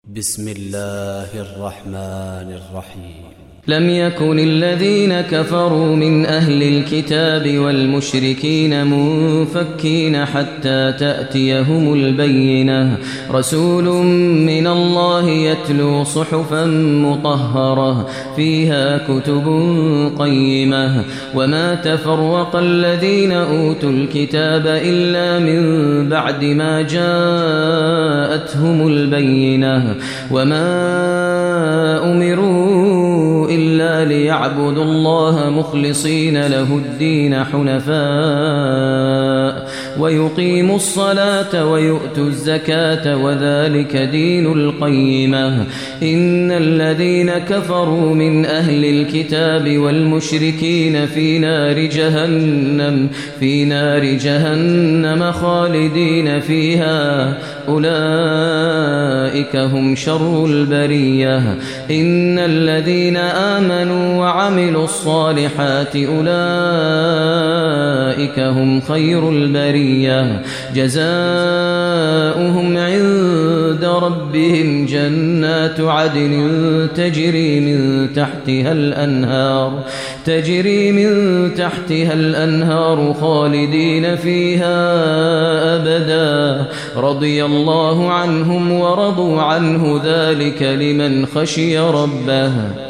بسم الله الرحمن الرحيم. لم يكن الذين كفروا من أهل الكتاب والمشركين منفكين حتى تأتيهم البينة، رسول من الله يتلو صحفا مطهرة فيها كتب قيمة، وما تفرق الذين أوتوا الكتاب إلا من بعد ما جاءتهم البينة، وما أمروا إلا ليعبدوا الله مخلصين له الدين حنفاء ويقيموا الصلاة ويؤتوا الزكاة وذلك دين القيمة. إن الذين كفروا من أهل الكتاب والمشركين في نار جهنم خالدين فيها، أولئك هم شر البرية. إن الذين آمنوا وعملوا الصالحات أولئك هم خير البرية، جزاؤهم عند ربهم جنات عدن تجري من تحتها الأنهار خالدين فيها أبدا، رضي الله عنهم ورضوا عنه، ذلك لمن خشي ربه.